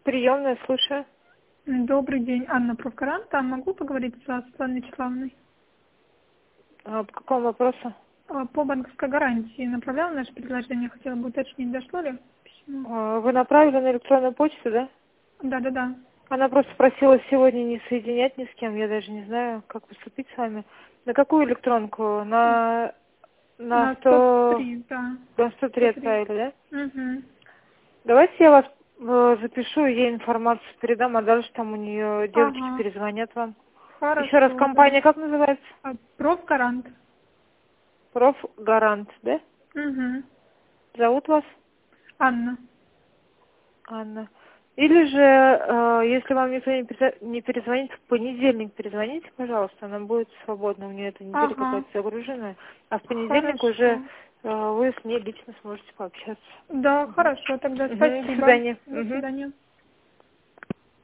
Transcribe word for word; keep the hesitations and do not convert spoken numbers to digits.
Приемная, слушаю. Добрый день, Анна Профгарант. А могу поговорить со Светланой Вячеславовной? А, по какому вопросу? А, По банковской гарантии направляла наше предложение, хотела бы уточнить, дошло ли письмо? А, Вы направили на электронную почту, да? Да-да-да. Она просто просила сегодня не соединять ни с кем. Я даже не знаю, как поступить с вами. На какую электронку? На, на На сто сто... три, да. На сто три сто три. отправили, да? Угу. Давайте я вас э, запишу, ей информацию передам, а дальше там у нее девочки Ага. перезвонят вам. Еще раз, Хорошо, да. компания как называется? А, Профгарант. Профгарант, да? Угу. Зовут вас? Анна. Анна. Или же, э, если вам никто не перезвонит, не перезвонит, в понедельник перезвоните, пожалуйста, она будет свободна, у нее эта неделя Ага. какая-то загруженная, а в понедельник уже Хорошо. э, вы с ней лично сможете пообщаться. Да, Мгм. хорошо, тогда Мгм. До спасибо. свидания. До Мгм. свидания.